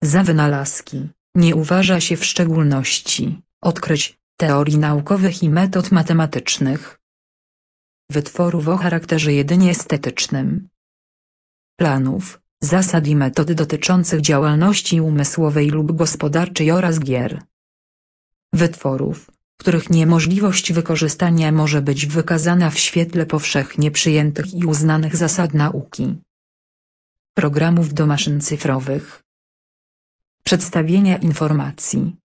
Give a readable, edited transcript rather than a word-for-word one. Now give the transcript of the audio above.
Za wynalazki nie uważa się w szczególności odkryć, teorii naukowych i metod matematycznych. Wytworów o charakterze jedynie estetycznym. Planów, zasad i metod dotyczących działalności umysłowej lub gospodarczej oraz gier. Wytworów, których niemożliwość wykorzystania może być wykazana w świetle powszechnie przyjętych i uznanych zasad nauki. Programów do maszyn cyfrowych. Przedstawienia informacji,